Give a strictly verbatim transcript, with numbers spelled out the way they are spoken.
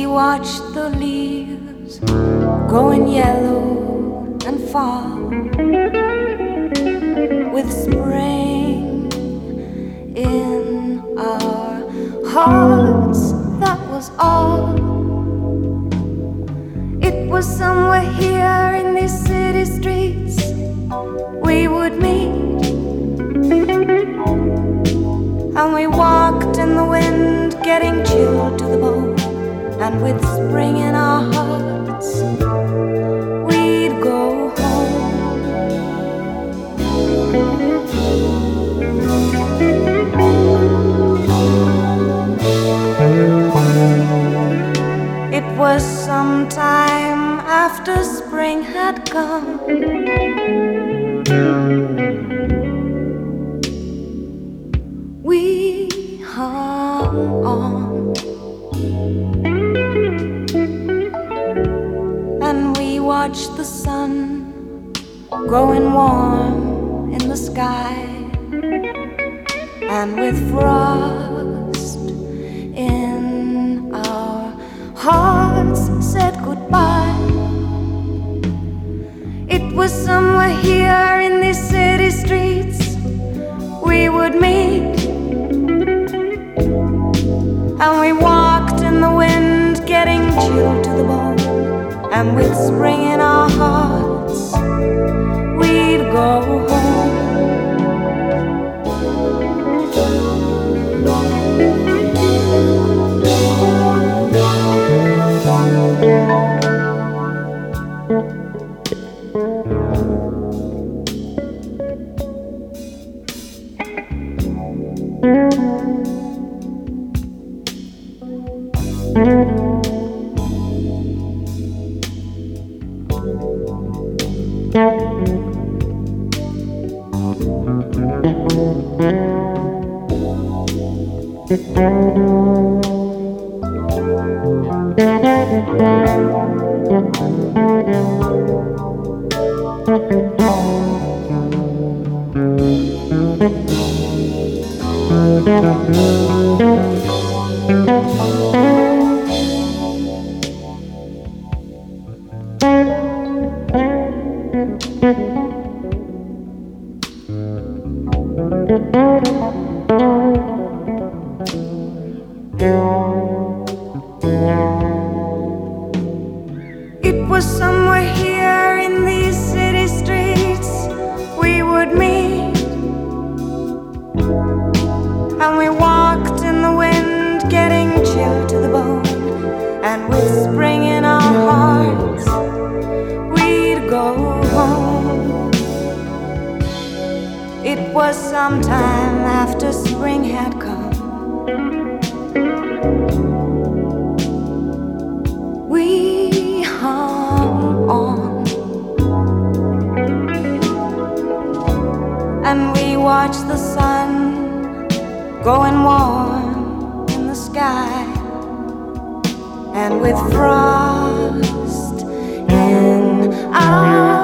watched the leaves growing yellow and fall, with spring in our hearts, that was all. It was somewhere here in these city streets we would meet, and we walked in the wind, getting chilled to the bone. And with spring in our hearts, we'd go home. It was some time after spring had come. We hung on, and we watched the sun growing warm in the sky, and with frost in our hearts said goodbye. It was somewhere here in these city streets we would meet, and we walked in the wind, getting chilled to the bone. And with spring in our hearts, we'd go home. It was somewhere here in these city streets we would meet, and we walked in the wind, getting chilled to the bone. And with spring in our hearts, we'd go home. It was some time after spring had come. We hung on, and we watched the sun growing warm in the sky, and with frost in our